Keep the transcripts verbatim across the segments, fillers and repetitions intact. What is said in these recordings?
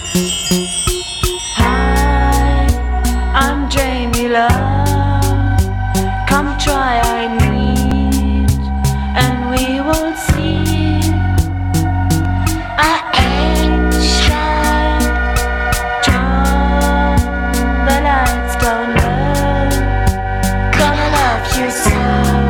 Hi, I'm Jamie Love. Come try I need, and we will see. I ain't shy. Turn the lights down low. Gonna love you so.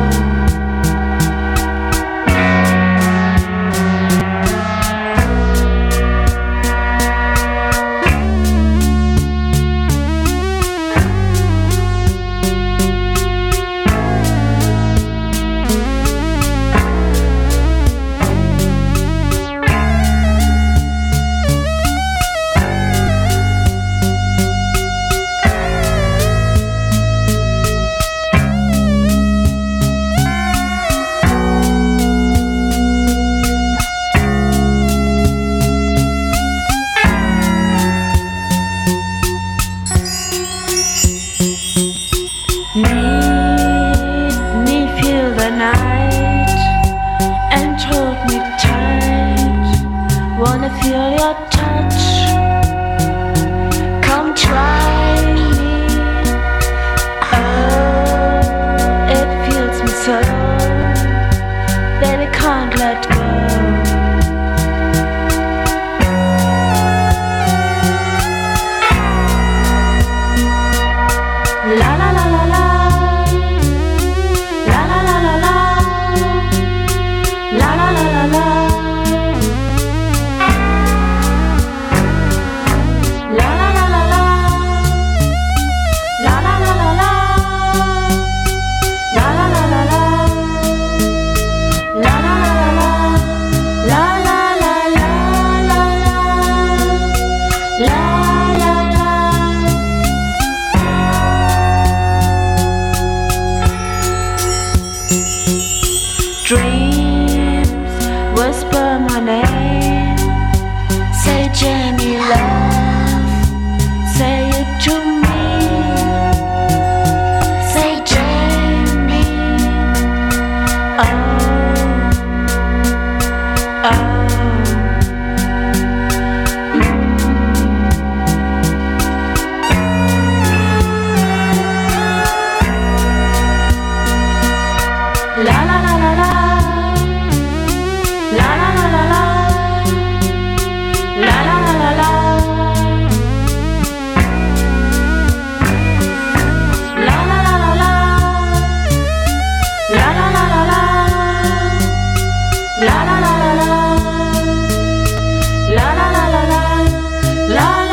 Made me feel the night and hold me tight. Wanna feel your touch. Come try me. Oh, it feels me so that I can't let go. La la la la la. La la la la la. La la la la la. La la la la la. La la la la la. La la la la la. La la la la la. La la la la la la. La la la. Dreams whisper my name. Say Jamie love. Say it to me. Say Jamie. Oh, oh. Mm. La la la la la. La la la la la. La la la la la. La la la la la. La la la la la. La la la la la. La la la la la. La